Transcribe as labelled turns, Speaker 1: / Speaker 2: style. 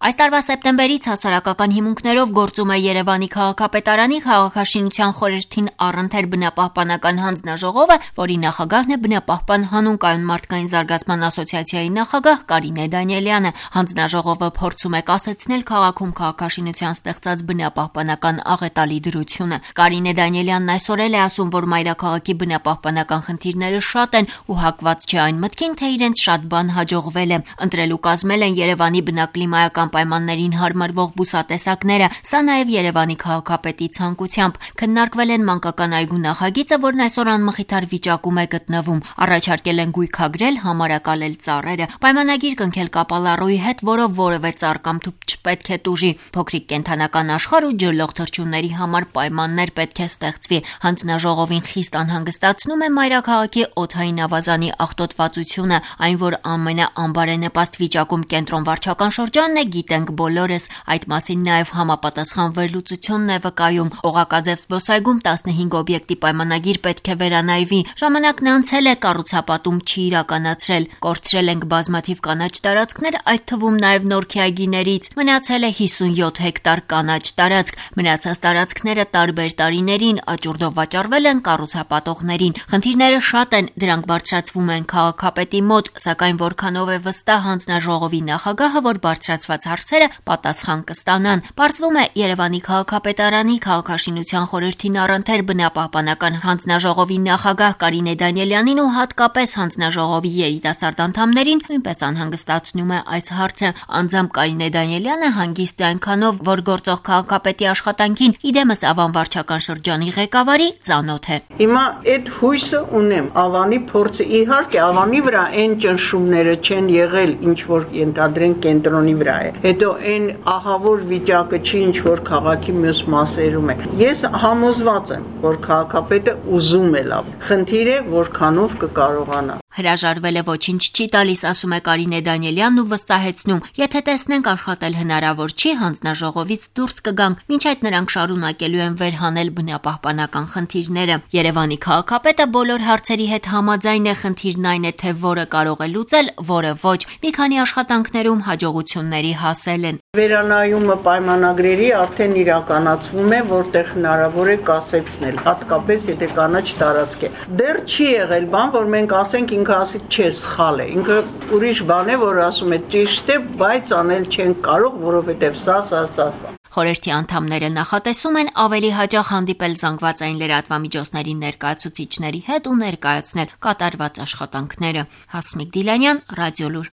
Speaker 1: Այս տարվա սեպտեմբերից հասարակական հիմունքներով գործում է Երևանի քաղաքապետարանի քաղաքաշինության խորհրդին առընթեր բնապահպանական հանձնաժողովը, որի նախագահն է բնապահպան հանուն կայուն մարդկային զարգացման ասոցիացիայի նախագահ Կարինե Դանիելյանը։ Հանձնաժողովը փորձում է կասեցնել քաղաքում քաղաքաշինության ստեղծած բնապահպանական աղետալի դրությունը։ Կարինե Դանիելյանն այսօր էլ է ասում, որ մայրաքաղաքի բնապահպանական խնդիրները շատ են ու հակված չէ այն մտքին, թե իրենց շատ բան հաջողվել է։ Ընտրել ու կազմել են Երևանի բնակլիմայական պայմաններին հարմարվող բուսատեսակները, սա նաև Երևանի քաղաքապետի ցանկությամբ։ Քննարկվել են մանկական այգու նախագիծը, որն այսօր անմխիթար վիճակում է գտնվում։ Առաջարկել են գույքագրել, համարակալել ծառերը, պայմանագիր կնքել կապալառուի հետ, որով որևէ ծառ կամ թուփ չպետք է տուժի, փոքրիկ կենդանական աշխարհ ու ջրլող թռչունների համար պայմաններ պետք է ստեղծվի։ Հանձնաժողովին խիստ անհանգստացնում է մայրաքաղաքի օդային ավազանի աղտոտվածությունը, այն որ ամենաանբարենպաստ վիճակում կենտրոն վարչական շրջանն է, գիտենք բոլորս, այդ մասին նաև համապատասխան վերլուծությունն է վկայում։ Օղակաձև զբոսայգում 15 օբյեկտի պայմանագիր պետք է վերանայվի, ժամանակն անցել է, կառուցապատում չի իրականացրել, կորցրել ենք բազմաթիվ կանաչ տարածքներ, այդ թվում նաև Նորքի այգիներից, մնացել է 57 հեկտար կանաչ տարածք, մնացած տարածքները տարբեր տարիներին աճուրդով վաճառվել են կառուցապատողներին։ Խնդիրները շատ են, դրանք բարձրացվում են քաղաքապետի մոտ, սակայն որքանով է վստահ հանձնաժողովի նախագահը, որ բարձրացված հարցերը պատասխան կստանան։ Պարզվում է, Երևանի քաղաքապետարանի քաղաքաշինության խորհրդին առընթեր բնապահպանական հանձնաժողովի նախագահ Կարինե Դանիելյանին ու հատկապես հանձնաժողովի երիտասարդ անդամներին նույնպես անհանգստացնում է այս հարցը։ Անձամբ Կարինե Դանիելյանը հանգիստ է այնքանով, որ գործող քաղաքապետի աշխատանքին իդեմս Ավան վարչական շրջանի ղեկավարի ծանոթ է։
Speaker 2: Հիմա այդ հույսը ունեմ, Ավանի փորձը իհարկե Ավանի վրա այն ճնշումները չեն եղել, ինչ որ ենթադրենք կենտրոնի վրա է։ Հետո այն ահավոր վիճակը չի, ինչ որ քաղաքի մյուս մասերում է։ Ես համոզված եմ, որ քաղաքապետը ուզում է լավ։ Խնդիր է, որքանով կկարողանա։
Speaker 1: Հրաժարվել է ոչինչ չի տալիս, ասում է Կարինե Դանիելյանն ու վստահեցնում. եթե տեսնենք աշխատել հնարավոր չի, հանձնաժողովից դուրս կգանք, մինչ այդ նրանք շարունակելու են վերհանել բնապահպանական խնդիրները։ Երևանի քաղաքապետը բոլոր հարցերի հետ համաձայն է, խնդիրն այն է, թե որը կարող է լուծել, որը ոչ։ Մի քանի աշխատանքներում հաջողությունների հասել են։
Speaker 2: Վերանայումը պայմանագրերի արդեն իրականացվում է, որտեղ հնարավոր է կասեցնել, հատկապես եթե կանաչ տարածք է։ Դեռ չի եղել բան, որ մենք ասենք ինքը ասի չէ, սխալ է։ Ինքը ուրիշ բան է, որ ասում է ճիշտ է, բայց անել չեն կարող, որովհետև սա։
Speaker 1: Խորհրդի անդամները նախատեսում են ավելի հաճախ հանդիպել զանգվածային լրատվամիջոցների ներկայացուցիչների հետ ու ներկայացնել կատարված աշխատանքները։ Հասմիկ Դիլանյան, Ռադիոլուր։